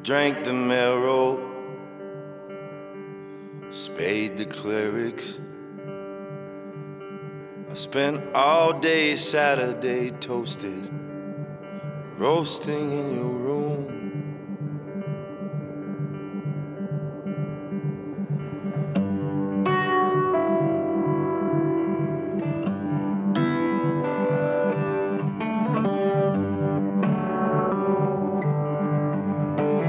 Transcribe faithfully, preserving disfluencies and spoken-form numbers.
drank the marrow, spade the clerics. I spent all day Saturday toasted, roasting in your room.